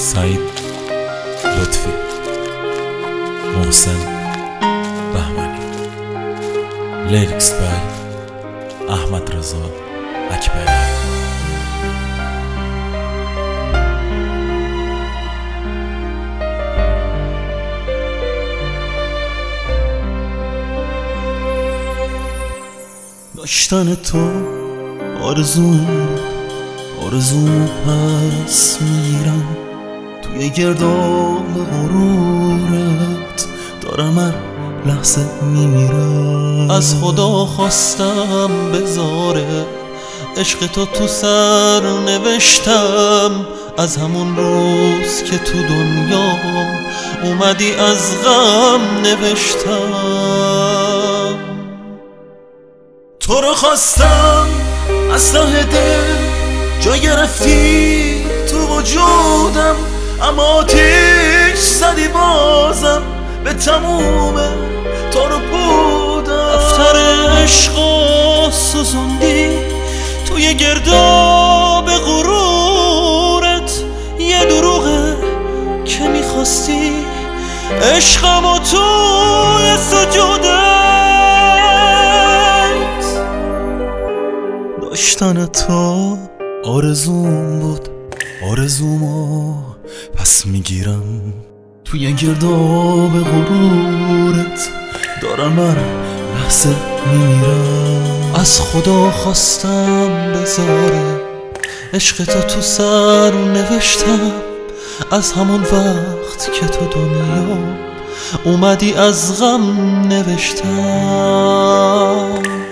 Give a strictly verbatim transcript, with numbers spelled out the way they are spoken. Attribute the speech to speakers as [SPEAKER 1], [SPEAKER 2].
[SPEAKER 1] سعید لطفی، محسن بهمنی. لیریکس بای احمد رضا اکبری. داشتن تو آرزوم بود، آرزومو پس میگیرم. توی گرداب غرورت دارم هر لحظه میمیرم. از خدا خواستم بذاره عشق تو تو سر نوشتم. از همون روز که تو دنیام اومدی از غم نوشتم. تو رو خواستم از ته دل، جا گرفتی تو وجودم. اما آتیش زدی بازم به تموم تار و پودم. دفتر عشقا سوزوندی توی گرداب غرورت. یه دروغه که میخواستی عشقمو توی سجودت. داشتن تو آرزوم بود، آرزومو پس میگیرم. توی گرداب غرورت دارم هر لحظه میمیرم. از خدا خواستم بذاره عشق تو تو سر نوشتم. از همون وقت که تو دنیا اومدی از غم نوشتم.